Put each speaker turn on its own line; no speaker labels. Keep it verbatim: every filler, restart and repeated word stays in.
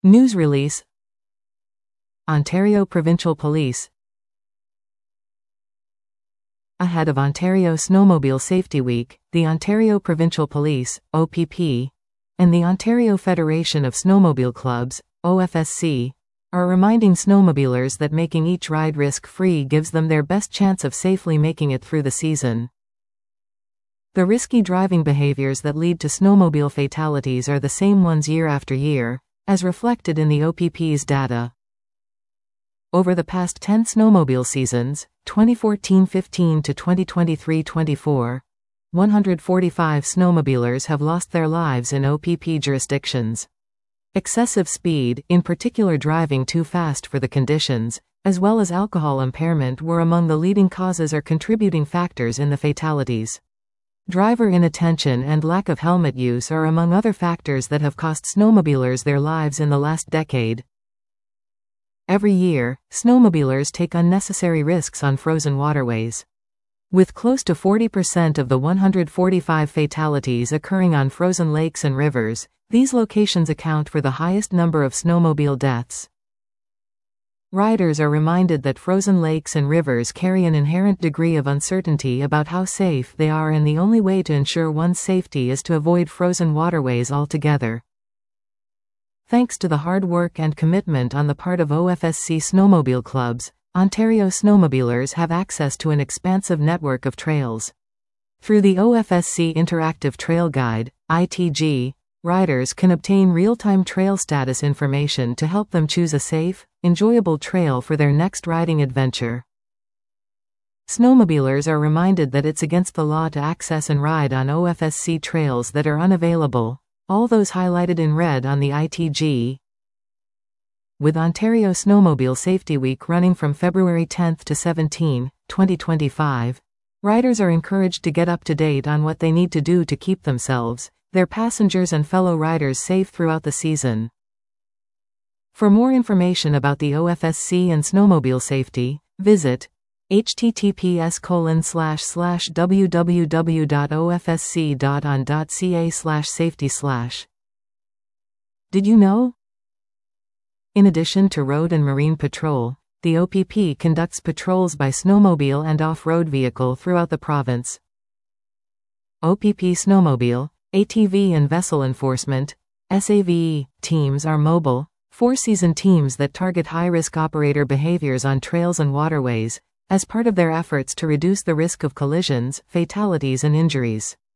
News release. Ontario Provincial Police. Ahead of Ontario Snowmobile Safety Week, the Ontario Provincial Police, O P P, and the Ontario Federation of Snowmobile Clubs, O F S C, are reminding snowmobilers that making each ride risk-free gives them their best chance of safely making it through the season. The risky driving behaviors that lead to snowmobile fatalities are the same ones year after year, as reflected in the O P P's data. Over the past ten snowmobile seasons, twenty fourteen fifteen to twenty twenty-three twenty-four, one hundred forty-five snowmobilers have lost their lives in O P P jurisdictions. Excessive speed, in particular driving too fast for the conditions, as well as alcohol impairment were among the leading causes or contributing factors in the fatalities. Driver inattention and lack of helmet use are among other factors that have cost snowmobilers their lives in the last decade. Every year, snowmobilers take unnecessary risks on frozen waterways. With close to forty percent of the one hundred forty-five fatalities occurring on frozen lakes and rivers, these locations account for the highest number of snowmobile deaths. Riders are reminded that frozen lakes and rivers carry an inherent degree of uncertainty about how safe they are, and the only way to ensure one's safety is to avoid frozen waterways altogether. Thanks to the hard work and commitment on the part of O F S C snowmobile clubs, Ontario snowmobilers have access to an expansive network of trails. Through the O F S C Interactive Trail Guide, I T G, riders can obtain real-time trail status information to help them choose a safe, enjoyable trail for their next riding adventure. Snowmobilers are reminded that it's against the law to access and ride on O F S C trails that are unavailable, all those highlighted in red on the I T G. With Ontario Snowmobile Safety Week running from February tenth to seventeenth, twenty twenty-five, riders are encouraged to get up to date on what they need to do to keep themselves, their passengers and fellow riders safe throughout the season. For more information about the O F S C and snowmobile safety, visit h t t p s colon slash slash w w w dot o f s c dot on dot c a slash safety slash. Did you know? In addition to road and marine patrol, the O P P conducts patrols by snowmobile and off-road vehicle throughout the province. O P P Snowmobile, A T V and Vessel Enforcement, S A V E, teams are mobile, four-season teams that target high-risk operator behaviors on trails and waterways, as part of their efforts to reduce the risk of collisions, fatalities and injuries.